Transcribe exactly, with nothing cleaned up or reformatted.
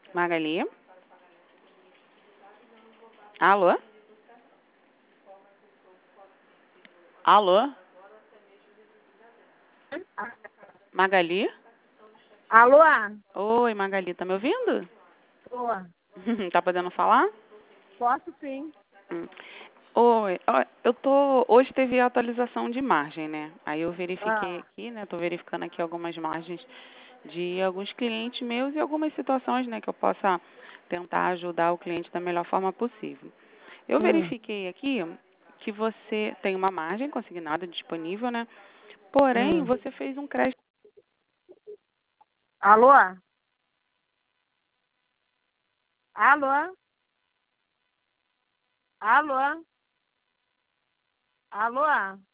Magali? Alô? Alô? Magali? Alô? Oi, Magali, tá me ouvindo? Boa. Tá podendo falar? Posso sim. Hum. Oi, ó, eu tô. Hoje teve a atualização de margem, né? Aí eu verifiquei Ah, aqui, né? Tô verificando aqui algumas margens de alguns clientes meus e algumas situações, né, que eu possa tentar ajudar o cliente da melhor forma possível. Eu hum, verifiquei aqui que você tem uma margem consignada disponível, né? Porém, hum. você fez um crédito. Alô? Alô? Alô? Alô?